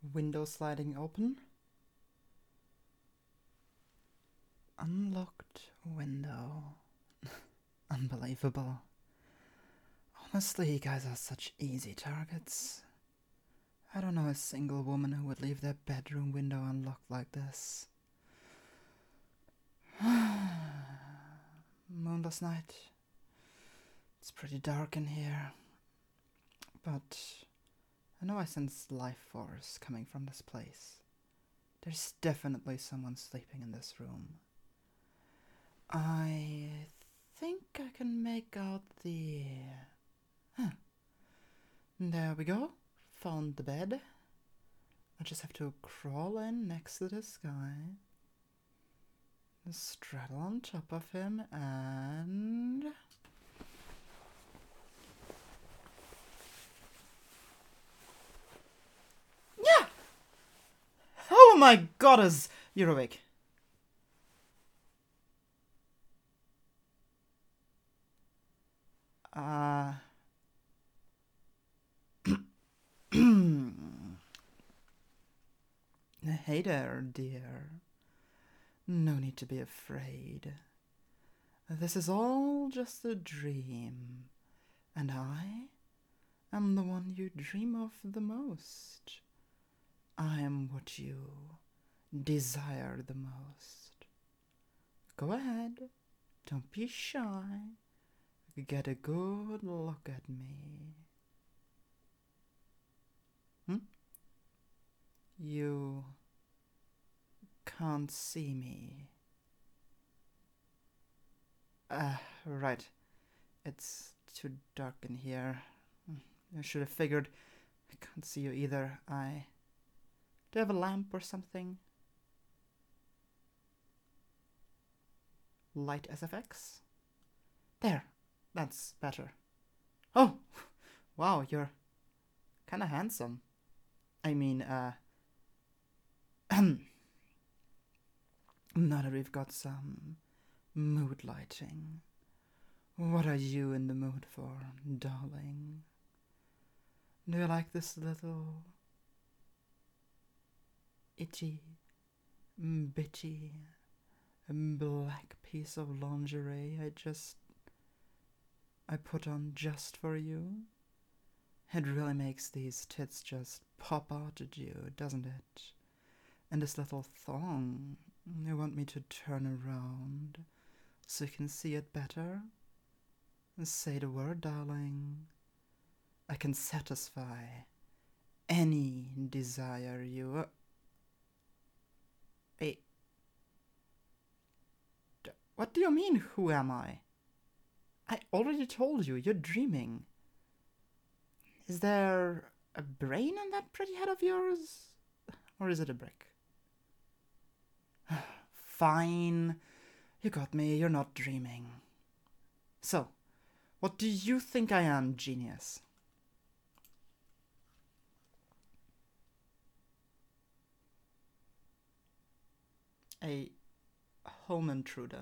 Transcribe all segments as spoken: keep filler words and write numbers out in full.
window sliding open. Unlocked window. Unbelievable. Honestly, you guys are such easy targets. I don't know a single woman who would leave their bedroom window unlocked like this. Moonless night. It's pretty dark in here. But I know I sense life force coming from this place. There's definitely someone sleeping in this room. I think I can make out the... Huh. There we go. Found the bed. I just have to crawl in next to this guy. Straddle on top of him and... Yeah! Oh my goddess! You're awake. Uh... Hey there, dear. No need to be afraid. This is all just a dream, and I am the one you dream of the most. I am what you desire the most. Go ahead, don't be shy. Get a good look at me. Hmm? You can't see me. Ah, uh, right. It's too dark in here. I should have figured. I can't see you either. I... Do you have a lamp or something? Light S F X? There. That's better. Oh! Wow, you're kinda handsome. I mean, uh... now that we've got some mood lighting, what are you in the mood for, darling? Do you like this little itty bitty black piece of lingerie I just I put on just for you? It really makes these tits just pop out at you, doesn't it? And this little thong, you want me to turn around so you can see it better? Say the word, darling. I can satisfy any desire you... Uh, wait. D- what do you mean, who am I? I already told you, you're dreaming. Is there a brain in that pretty head of yours? Or is it a brick? Fine. You got me, you're not dreaming. So, what do you think I am, genius? A home intruder.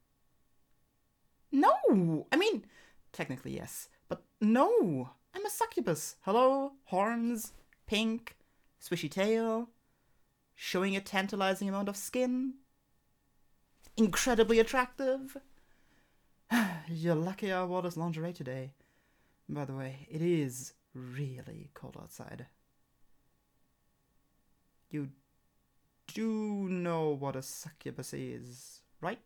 No! I mean, technically yes, but no! I'm a succubus. Hello? Horns, pink, swishy tail, showing a tantalizing amount of skin. Incredibly attractive. You're lucky I wore this lingerie today. By the way, it is really cold outside. You do know what a succubus is, right?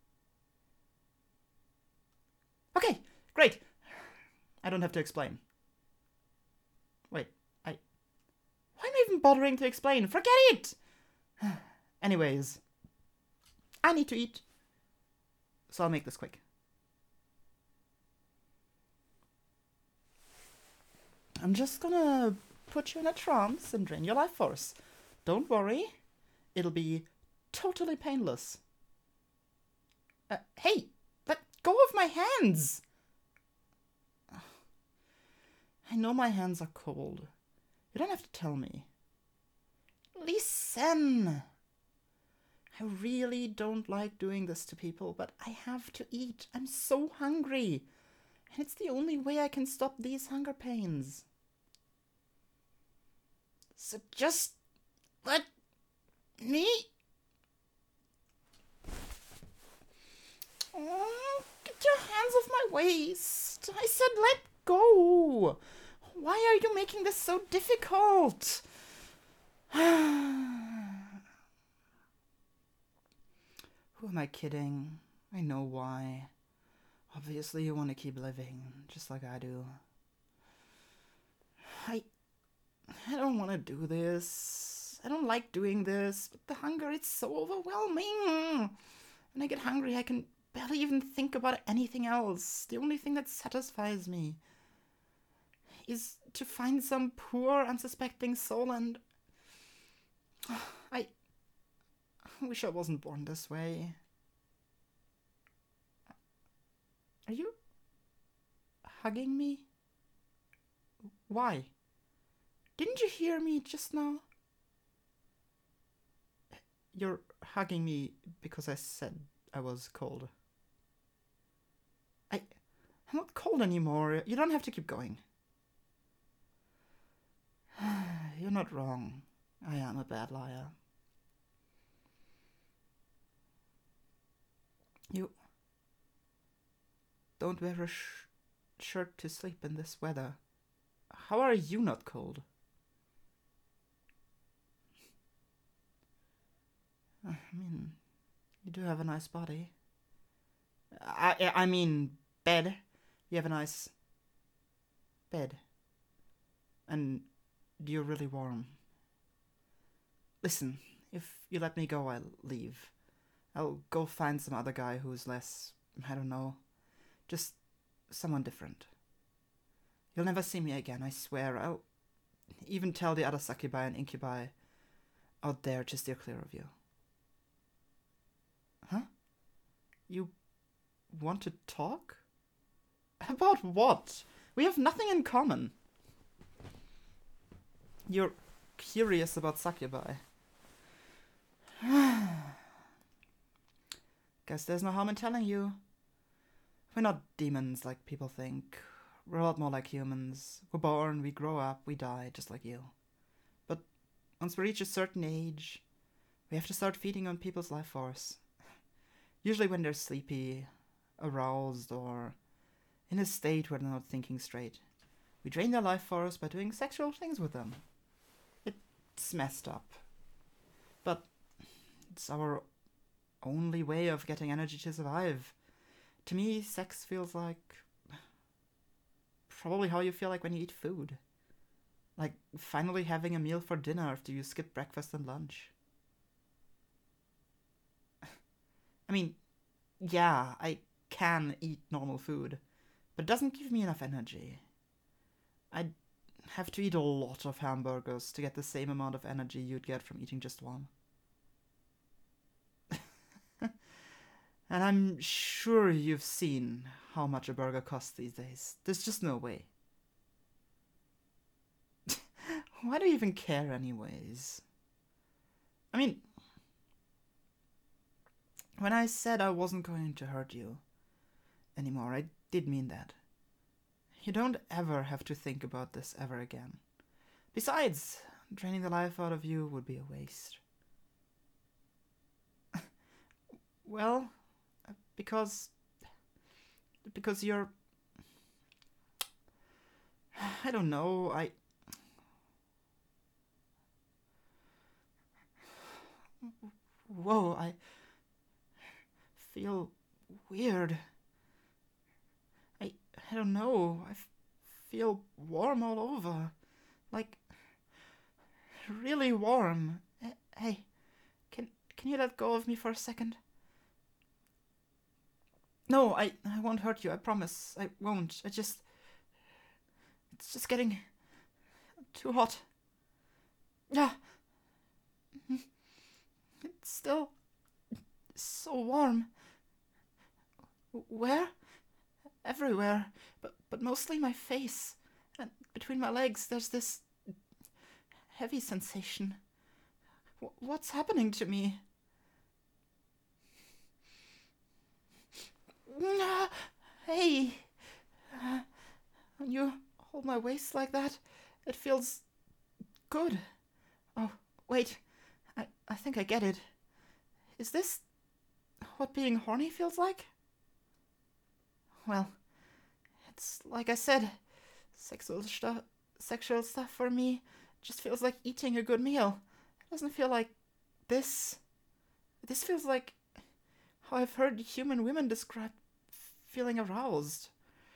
Okay, great. I don't have to explain. Wait, I... Why am I even bothering to explain? Forget it! Anyways, I need to eat, so I'll make this quick. I'm just gonna put you in a trance and drain your life force. Don't worry, it'll be totally painless. Uh, hey, let go of my hands! I know my hands are cold. You don't have to tell me. Listen! I really don't like doing this to people, but I have to eat. I'm so hungry. And it's the only way I can stop these hunger pains. So just Let me... Oh, get your hands off my waist. I said let go. Why are you making this so difficult? Who am I kidding? I know why. Obviously you want to keep living, just like I do. I... I don't want to do this. I don't like doing this, but the hunger, it's so overwhelming. When I get hungry, I can barely even think about anything else. The only thing that satisfies me is to find some poor, unsuspecting soul and... I wish I wasn't born this way. Are you hugging me? Why? Didn't you hear me just now? You're hugging me because I said I was cold. I, I'm not cold anymore. You don't have to keep going. You're not wrong. I am a bad liar. You don't wear a sh shirt to sleep in this weather. How are you not cold? I mean, you do have a nice body. I, I mean, bed. You have a nice bed. And you're really warm. Listen, if you let me go, I'll leave. I'll go find some other guy who's less, I don't know, just someone different. You'll never see me again, I swear. I'll even tell the other succubi and incubi out there to steer clear of you. Huh? You want to talk? About what? We have nothing in common. You're curious about succubi. Guess there's no harm in telling you. We're not demons like people think. We're a lot more like humans. We're born, we grow up, we die, just like you. But once we reach a certain age, we have to start feeding on people's life force. Usually when they're sleepy, aroused, or in a state where they're not thinking straight. We drain their life force by doing sexual things with them. It's messed up. But it's our only way of getting energy to survive. To me, sex feels like probably how you feel like when you eat food. Like finally having a meal for dinner after you skip breakfast and lunch. I mean, yeah, I can eat normal food, but it doesn't give me enough energy. I'd have to eat a lot of hamburgers to get the same amount of energy you'd get from eating just one. And I'm sure you've seen how much a burger costs these days. There's just no way. Why do you even care anyways? I mean, when I said I wasn't going to hurt you anymore, I did mean that. You don't ever have to think about this ever again. Besides, draining the life out of you would be a waste. Well, because... Because you're... I don't know, I... Whoa, I feel weird. I I don't know. I f feel warm all over. Like really warm. Uh, hey, can can you let go of me for a second? No, I I won't hurt you. I promise. I won't. I just it's just getting too hot. Yeah. It's still so warm. Where? Everywhere, but but mostly my face. And between my legs there's this heavy sensation. W what's happening to me? Hey! Uh, when you hold my waist like that, it feels good. Oh, wait. I think I get it. Is this what being horny feels like? Well, it's like I said, sexual stuff, sexual stuff for me just feels like eating a good meal. It doesn't feel like this. This feels like how I've heard human women describe feeling aroused.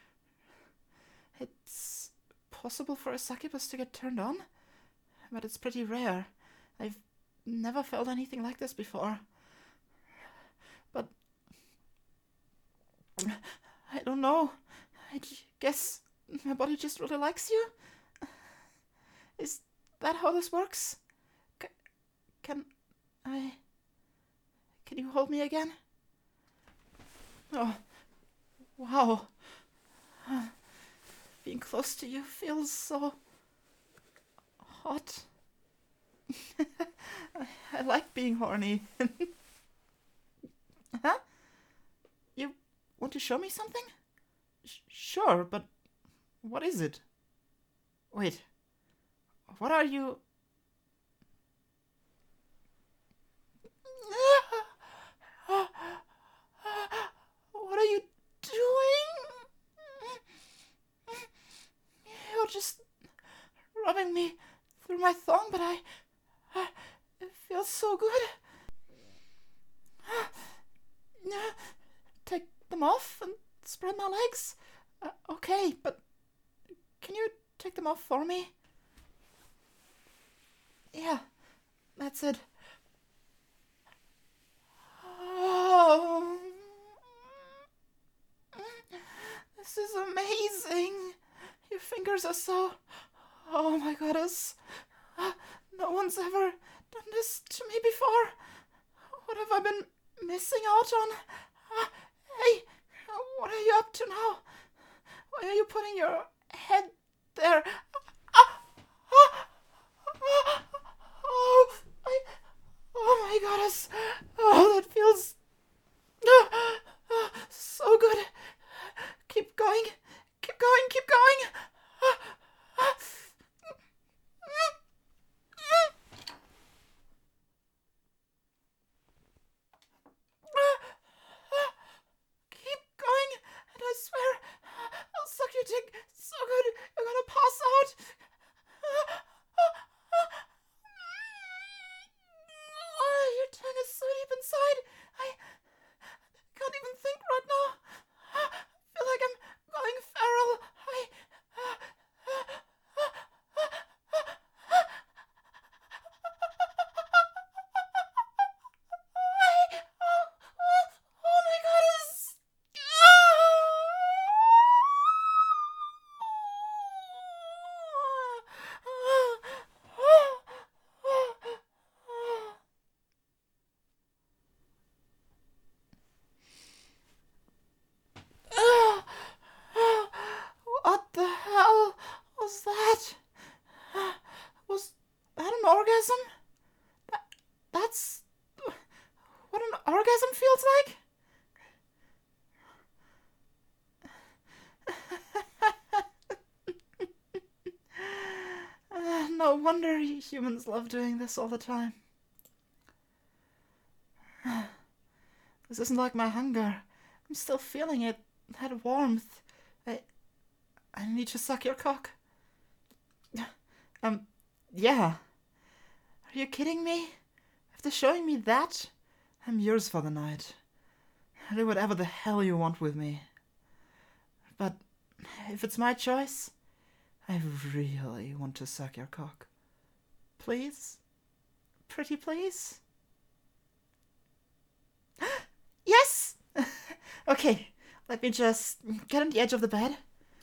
It's possible for a succubus to get turned on, but it's pretty rare. I've never felt anything like this before. But I don't know. I guess my body just really likes you. Is that how this works? C- can I... Can you hold me again? Oh, wow. Being close to you feels so hot. I, I like being horny. Huh? You want to show me something? Sh- sure, but what is it? Wait, what are you... What are you doing? You're just rubbing me through my thong, but I... I it feels so good. Take them off and spread my legs? Uh, okay, but can you take them off for me? Yeah, that's it. Oh, this is amazing. Your fingers are so... Oh my goddess. No one's ever done this to me before. What have I been missing out on? Uh, hey, what are you up to now? Why are you putting your head there? Oh, I, oh my goddess. Oh, that feels so good. Keep going, keep going, keep going. Keep going, and I swear I'll suck your dick so good you're gonna pass out. Oh, your tongue is so deep inside. I can't even think right now. I feel like I'm going feral. I... Oh, oh, oh my goodness. What the hell was that? Was that an orgasm? That, that's what an orgasm feels like? Uh, no wonder humans love doing this all the time. This isn't like my hunger. I'm still feeling it. That warmth. I... I need to suck your cock. Um, yeah. Are you kidding me? After showing me that, I'm yours for the night. Do whatever the hell you want with me. But if it's my choice, I really want to suck your cock. Please? Pretty please? Yes! Okay, let me just get on the edge of the bed.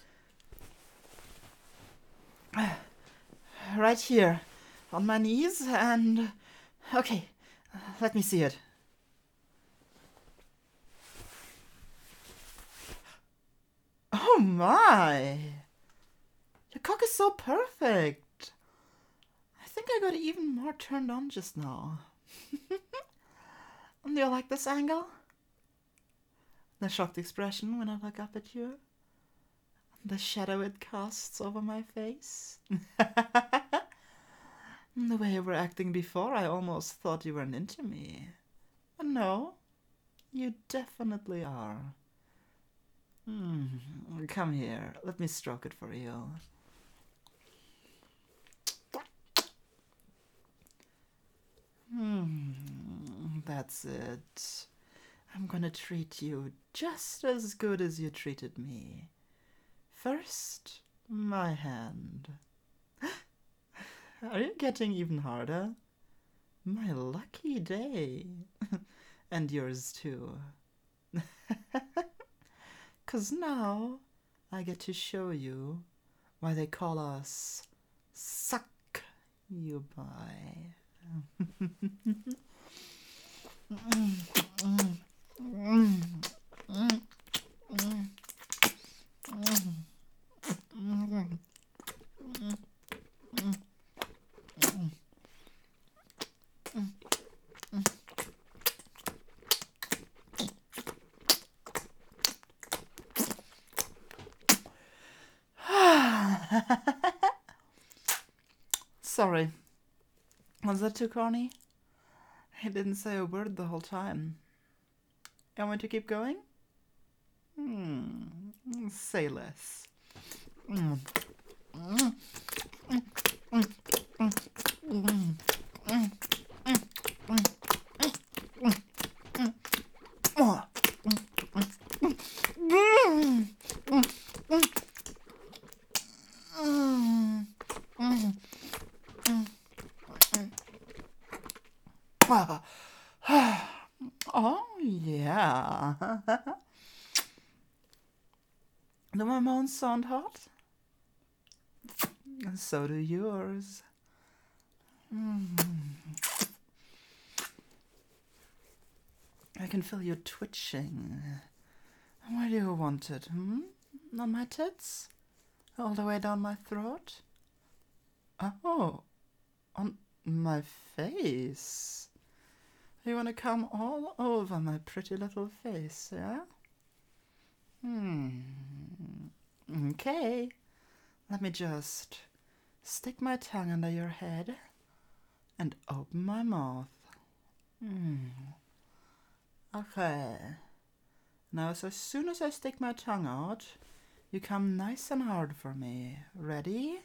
Right here, on my knees, and... Okay, let me see it. Oh my! Your cock is so perfect. I think I got even more turned on just now. Do you like this angle? The shocked expression when I look up at you? The shadow it casts over my face? The way you were acting before, I almost thought you weren't into me. But no, you definitely are. Hmm, come here, let me stroke it for you. Hmm, that's it. I'm gonna treat you just as good as you treated me. First, my hand. Are you getting even harder? My lucky day. And yours too. 'Cause now I get to show you why they call us Suck You By. Sorry. Was that too corny? I didn't say a word the whole time. You want me to keep going? Hmm. Say less. Mm. Mm. Mm. Mm. Mm. Mm. Mm. Oh, yeah. Do my moans sound hot? And so do yours. Mm. I can feel you twitching. Where do you want it, hmm? On my tits? All the way down my throat? Oh, on my face. You want to come all over my pretty little face, yeah? Hmm. Okay. Let me just stick my tongue under your head and open my mouth. Hmm. Okay. Now, so as soon as I stick my tongue out, you come nice and hard for me. Ready?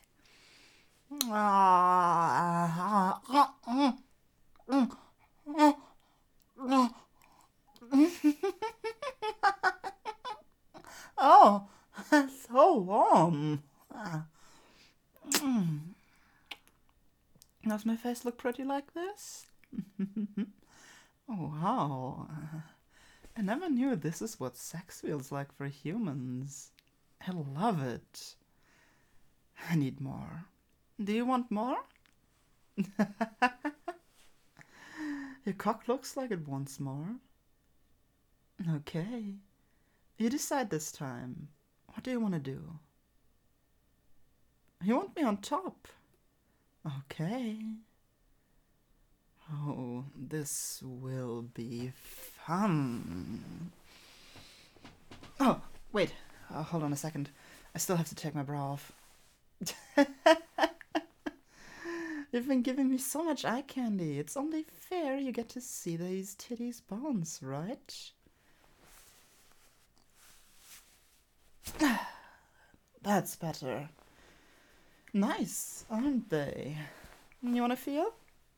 Oh, so warm. Does my face look pretty like this? Oh, wow. I never knew this is what sex feels like for humans. I love it. I need more. Do you want more? Your cock looks like it wants more. Okay. You decide this time. What do you want to do? You want me on top? Okay. Oh, this will be fun. Oh, wait. Uh, hold on a second. I still have to take my bra off. You've been giving me so much eye candy. It's only fair you get to see these titties bounce, right? That's better. Nice, aren't they? You wanna feel?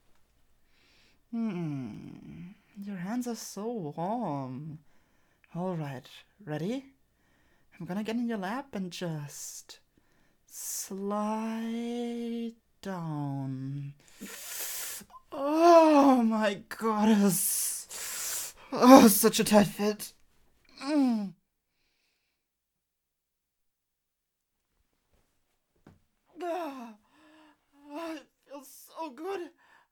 Hmm. Your hands are so warm. Alright, ready? I'm gonna get in your lap and just slide down. Oh my goddess. Oh, such a tight fit. Mm. Oh, oh, it feels so good.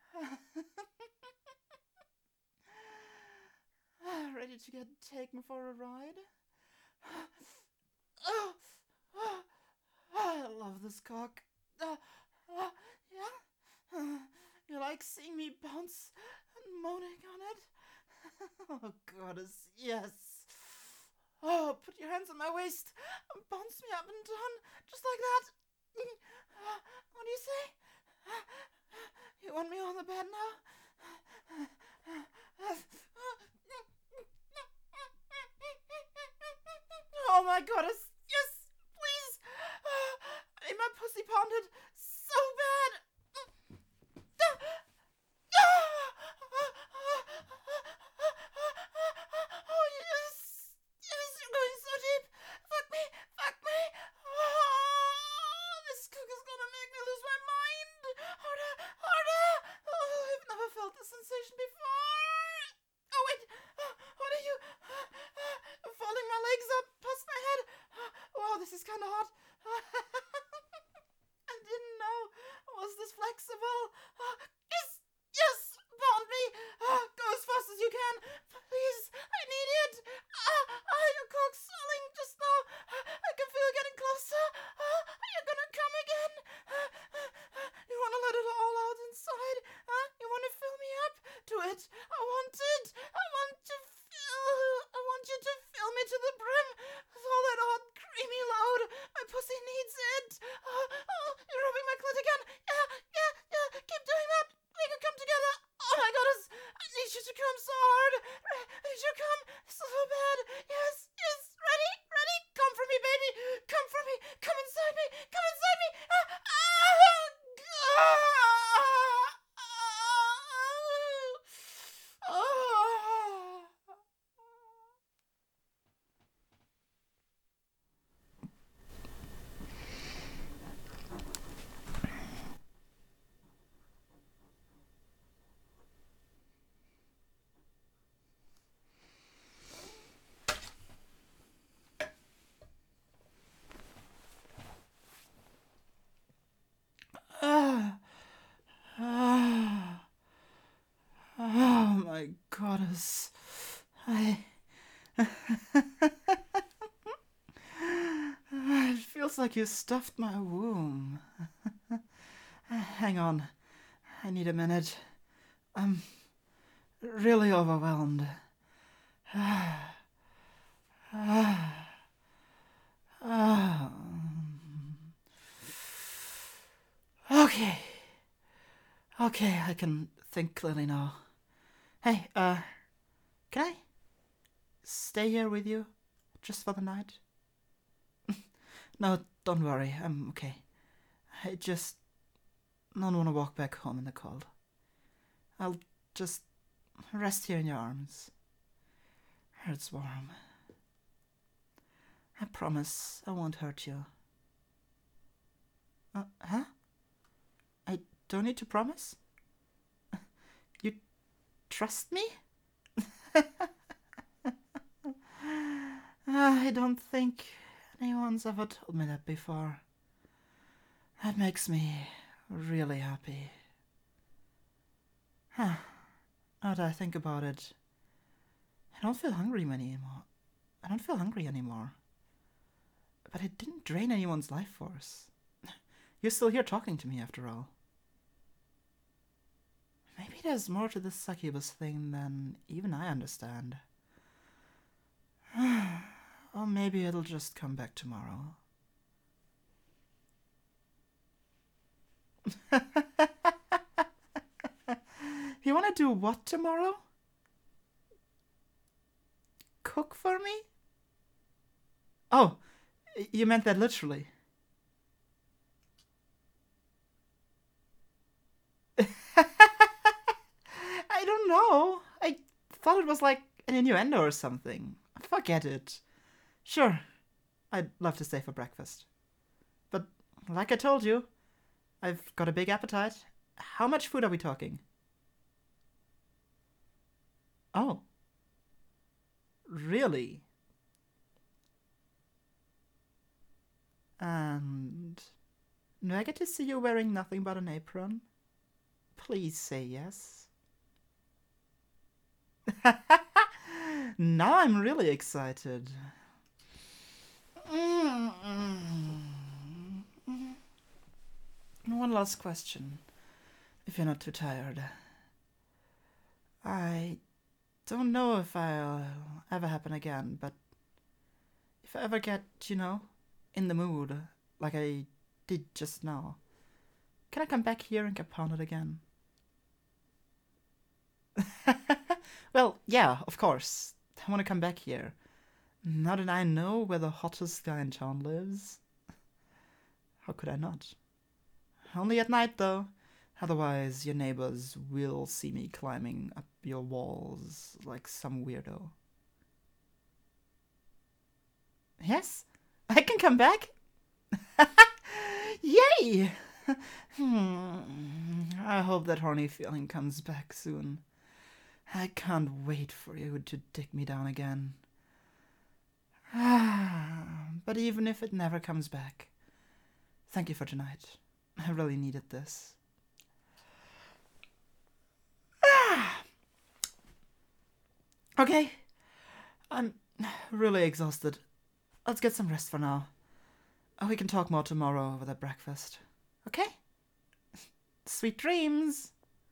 Ready to get taken for a ride? Oh, oh, I love this cock. Uh, uh, yeah? Uh, you like seeing me bounce and moaning on it? Oh, goddess, yes. Oh, put your hands on my waist and bounce me up and down, just like that. What do you say? You want me on the bed now? Oh my goddess, yes, please. Uh, my pussy pounded so bad. Oh yes, yes, you're going so deep. Fuck me, fuck me. Oh, this cook is gonna make me lose my mind. Harder, harder. Oh, I've never felt this sensation before. Oh wait, uh, what are you? Uh, folding my legs up past my head. Uh, wow, this is kind of hot. I didn't know it was this flexible. Uh, yes, yes, pound me. Uh, go as fast as you can, please. I need it. Ah, uh, uh, your cock's swelling just now. Uh, I can feel it getting closer. Uh, are you gonna come again? Uh, uh, uh, you wanna let it all out inside? Uh, you wanna fill me up? Do it. I want it. I want to fill. I want you to fill me to the brim with all that hot, creamy load. My pussy needs it. Uh, oh, you're rubbing my clit again. Yeah, yeah, yeah. Keep doing that. We can come together. Oh my goodness. I need you to come so hard. I need you to come so bad. Yes, yes. Ready, ready. Come for me, baby. Come for me. Come inside me. Come inside me. Ah, ah, ah, ah, ah, ah. Oh my goddess. I. It feels like you stuffed my womb. Hang on. I need a minute. I'm really overwhelmed. Okay. Okay, I can think clearly now. Hey, uh, can I stay here with you just for the night? No, don't worry, I'm okay. I just don't want to walk back home in the cold. I'll just rest here in your arms. It's warm. I promise I won't hurt you. Uh, huh? I don't need to promise? You trust me? I don't think anyone's ever told me that before. That makes me really happy. Huh. Now that I think about it, I don't feel hungry anymore. I don't feel hungry anymore. But it didn't drain anyone's life force. You're still here talking to me after all. Maybe there's more to this succubus thing than even I understand. Or maybe it'll just come back tomorrow. You want to do what tomorrow? Cook for me? Oh, you meant that literally. I don't know. I thought it was like an innuendo or something. Forget it. Sure, I'd love to stay for breakfast. But like I told you, I've got a big appetite. How much food are we talking? Oh. Really? And do I get to see you wearing nothing but an apron? Please say yes. Now I'm really excited. One last question, if you're not too tired. I don't know if I'll ever happen again, but if I ever get, you know, in the mood, like I did just now, can I come back here and get pounded again? Well, yeah, of course. I want to come back here. Now that I know where the hottest guy in town lives. How could I not? Only at night, though. Otherwise, your neighbors will see me climbing up your walls like some weirdo. Yes? I can come back? Yay! hmm. I hope that horny feeling comes back soon. I can't wait for you to dig me down again. But even if it never comes back, thank you for tonight. I really needed this. Okay. I'm really exhausted. Let's get some rest for now. We can talk more tomorrow over the breakfast. Okay? Sweet dreams!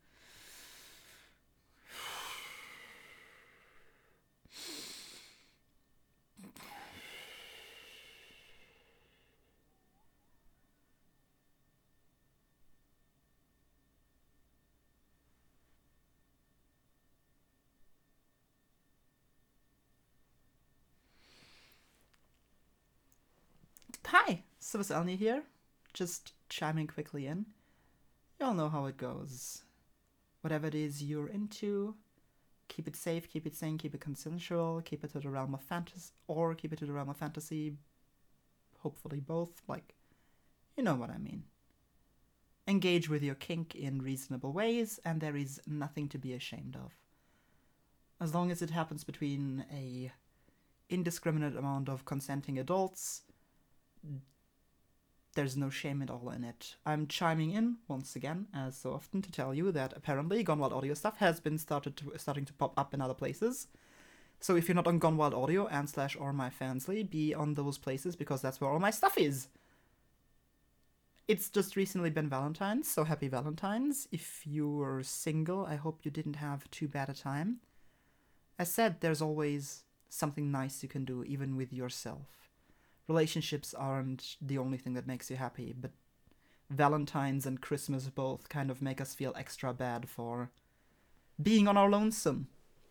Hi, Silvus Elni here. Just chiming quickly in. You all know how it goes. Whatever it is you're into, keep it safe, keep it sane, keep it consensual, keep it to the realm of fantasy, or keep it to the realm of fantasy. Hopefully both. Like, you know what I mean. Engage with your kink in reasonable ways, and there is nothing to be ashamed of. As long as it happens between a indiscriminate amount of consenting adults, there's no shame at all in it. I'm chiming in once again, as so often, to tell you that apparently Gone Wild Audio stuff has been started to, starting to pop up in other places. So if you're not on Gone Wild Audio and slash or my Fansly, be on those places because that's where all my stuff is. It's just recently been Valentine's, so happy Valentine's. If you're single, I hope you didn't have too bad a time. As said, there's always something nice you can do, even with yourself. Relationships aren't the only thing that makes you happy, but Valentine's and Christmas both kind of make us feel extra bad for being on our lonesome.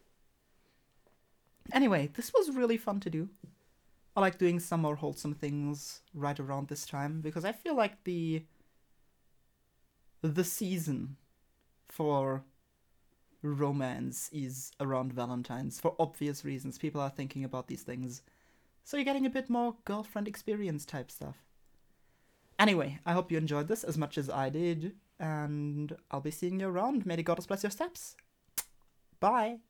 Anyway, this was really fun to do. I like doing some more wholesome things right around this time, because I feel like the the season for romance is around Valentine's, for obvious reasons. People are thinking about these things. So you're getting a bit more girlfriend experience type stuff. Anyway, I hope you enjoyed this as much as I did, and I'll be seeing you around. May the goddess bless your steps. Bye!